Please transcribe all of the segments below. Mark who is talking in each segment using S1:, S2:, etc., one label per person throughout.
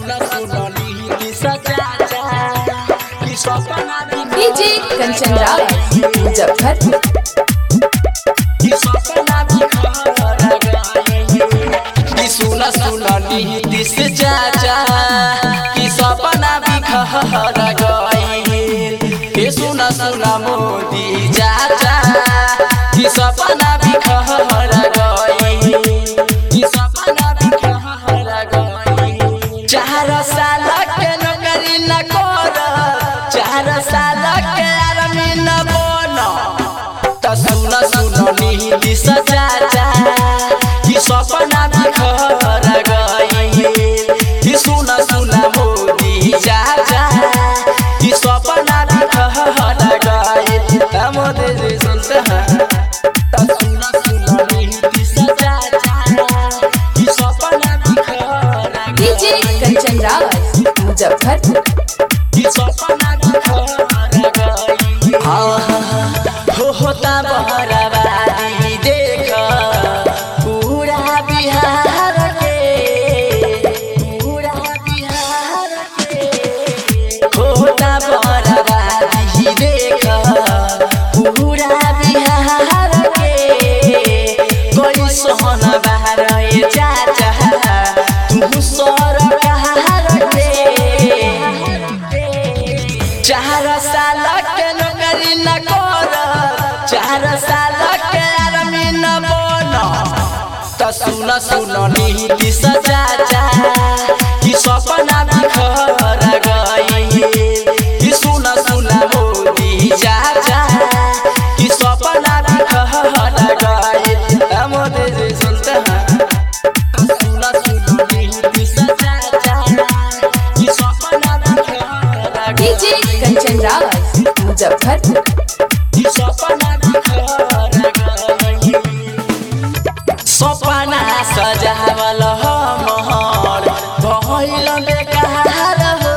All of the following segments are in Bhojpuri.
S1: सुना सुना नीति सजा कि सपना
S2: डीजे कंचन रावत मुजफ्फरपुर
S1: कि सपना कि सुना सुना नीति सजा कि सपना बिखर गइल कि सुना सुना मोदी चाचा कि सपना बिखर गइल कि सपना बिखर गइल 4 साल के नौकरी न कर 4 साल के आर्मी न बन त सुना सुना नीति सजा कि सपना बिखर गइल कि सुना सुना मोदी चाचा कि सपना बिखर गइल मोदी जी सुनते हैं त सुना सुना नीति सजा कि सपना बिखर
S2: डीजे कंचन रावत मुजफ्फरपुर
S1: कि सपना बिखर गइल होता बहराबादी देख पूरा बिहार के होता बहराबादी देख पूरा बिहार के कोई सोहन बाहर चाचा तू सरकार के 4 साल के नौकरी न कर 4 साल के आर्मी न बन त सुना सुना नीति सजा कि सपना बिखर गइल कि सुना सुना मोदी चाचा कि सपना बिखर गइल मोदी जी सुनते हैं त सुना सुना नीति सजा कि सपना बिखर
S2: डीजे कंचन रावत मुजफ्फरपुर
S1: कि सपना बिखर गइल सपना सजावल हमर भइल बेकार हो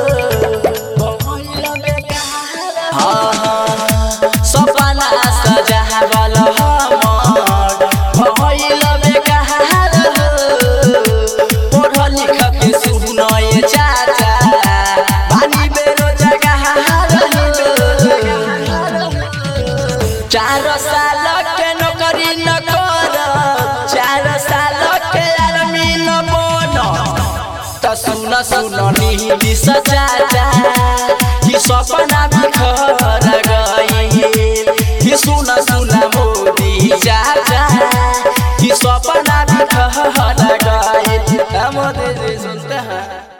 S1: भइल बेकार सपना सजावल हमर भइल बेकार हो पढ़ लिख के सुनए चाचा बानी बेरोजगार 4 साल के नौकरी न कर 4 साल के आर्मी न बन त सुना सुना नीति सजा कि सपना बिखर गइल कि सुना सुना मोदी चाचा कि सपना बिखर गइल मोदी जी सुनते हैं।